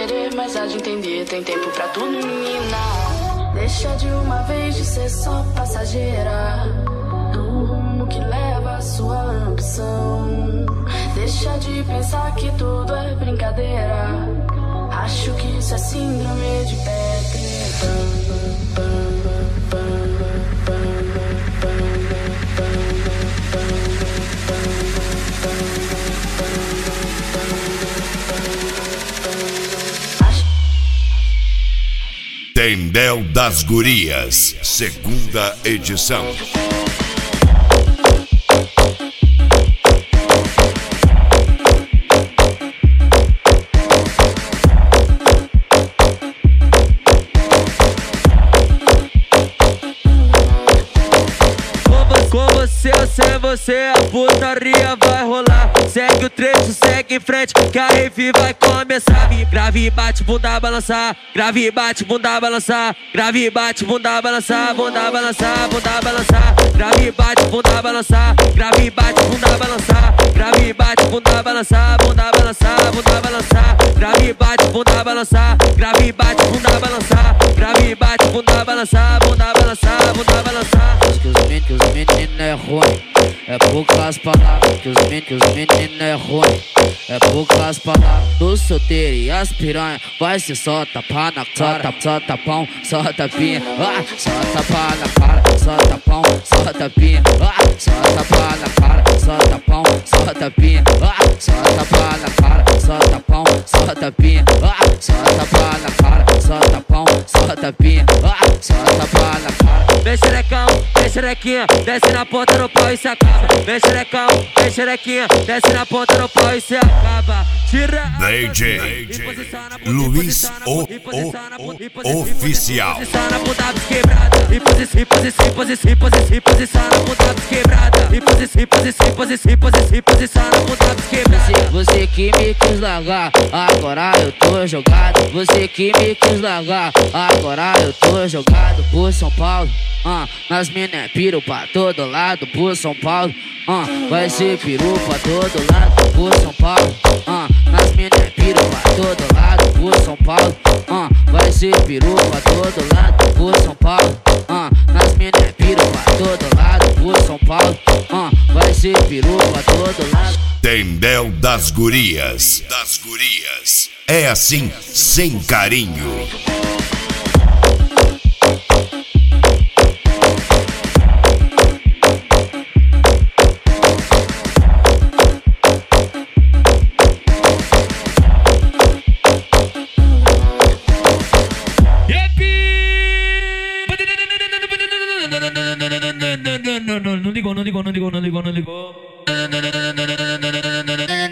querer, mas há de entender. Tem tempo pra tudo, menina. Deixa de uma vez de ser só passageira do rumo que leva a sua ambição. Deixa de pensar que tudo é brincadeira. Acho que isso é síndrome de Peter Pan. Tendel das Gurias, segunda edição. Com você ou sem você, a putaria vai rolar. Segue o trecho, segue em frente, que a rave vai começar. Grave, bate, bunda, balançar. Grave, bate, bunda, balançar. Grave, bate, bunda, balançar. Bunda, balançar, bunda, balançar. Grave, bate, bunda, balançar. Grave, bate, bunda, balançar. Grave, bate, bunda, balançar. Bunda, balançar, bunda, balançar. Grave, bate, bunda, balançar. Grave, bate, bunda, balançar. Grave, bate, bunda, balançar. Bunda, balançar, bunda, balançar. Que os meninos é ruim, é poucas palavras. Que os meninos é ruim, é poucas palavras. Do solteiro e as piranha, vai se só tapar na cara. Só tapão, só tapinha, só tapar na cara. Só tapão, só tapinha, só tapar na cara. Só tapão, só tapinha, só tapar na cara. Só tapão, só tapinha, só tapar na cara. Só tapão, só tapinha, só tapar na cara. Vem xerecão, vem xerequinha, desce na ponta do pau e se acaba. Vem xerecão, vem xerequinha, desce na ponta do pau e se acaba. Tira DJ Luiz Oficial. Posição na bunda quebrada. Posição na bunda quebrada. Posição na bunda quebrada. Você que me quis largar, agora eu tô jogado. Você que me quis largar, agora eu tô jogado por São Paulo. Nas mina piro pra todo lado por São Paulo. Vai ser peru pra todo lado por São Paulo. Nas mina piro pra todo lado por São Paulo. Vai ser peru pra todo lado por São Paulo. Nas mina piro pra todo lado por São Paulo. Vai ser peru pra todo lado. Tendel das Gurias. É assim, sem carinho. Não ligou.